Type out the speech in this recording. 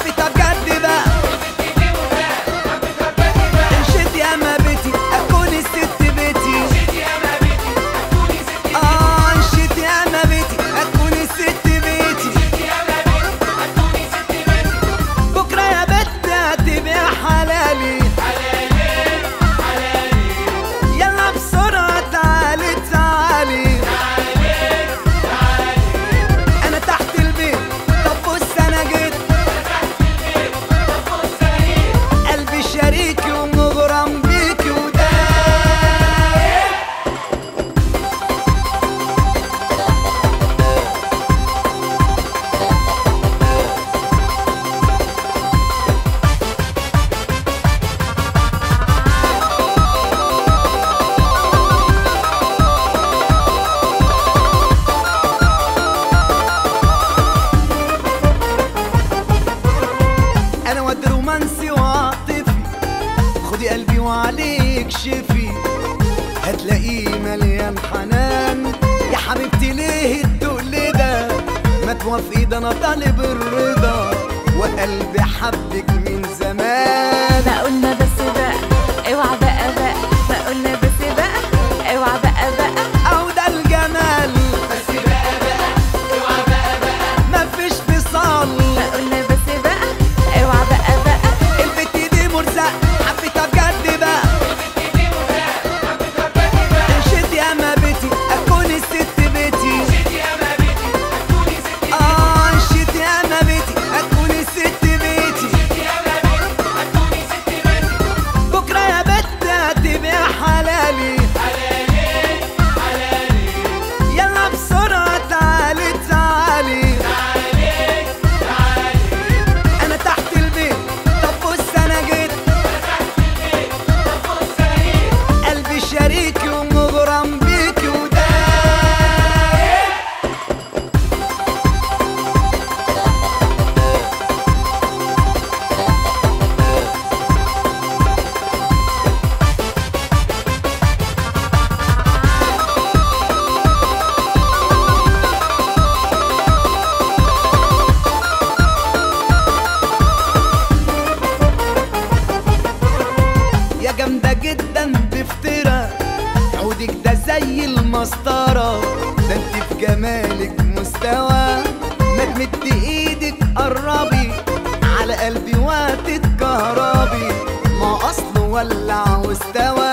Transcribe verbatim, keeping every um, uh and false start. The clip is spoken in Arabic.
حبيتها بجد بقى. انشد يا ما بيتي اكون الست بيتي. اه انشد يا ما بيتي اكون الست بيتي. بكره يا بت هتبقى حلالي. يلا بسرعه تعالي تعالي. انا تحت البيت طب بص انا جيت. قلبي شريكي ومغرم بيكي وده. انا واد رومانسي وعاطفي. خدي قلبي وعليك شفي. هتلاقيه مليان حنان. يا حبيبتي ليه التقل ده؟ ما توافقي ده انا طالب الرضا. وقلبي حبك من زمان. ما قلنا بس بقى اوعى بقى بقى. ما قلنا بس بقى اوعى بقى بقى. او ده الجمال بس بقى بقى. اوعى بقى بقى مفيش فصال. ما قلنا بس بقى اوعى بقى بقى. البت دي مرزق حبيتها بجد بقى. انشد يا ما بيتي اكون الست بيتي. اه انشد يا ما بيتي اكون الست بيتي. بكره يا بت هتبقى حلالي. يلا بسرعه تعالي تعالي. انا تحت البيت طب بص انا جيت. قلبي شريكي ومغرم بيكي وده. يا جامدة جدا بفترة. عودك ده زي المسطرة. ده انت في جمالك مستوى. ما تمد ايدك قربي على قلبي وهتتكهربي. ما اصله ولع واستوى.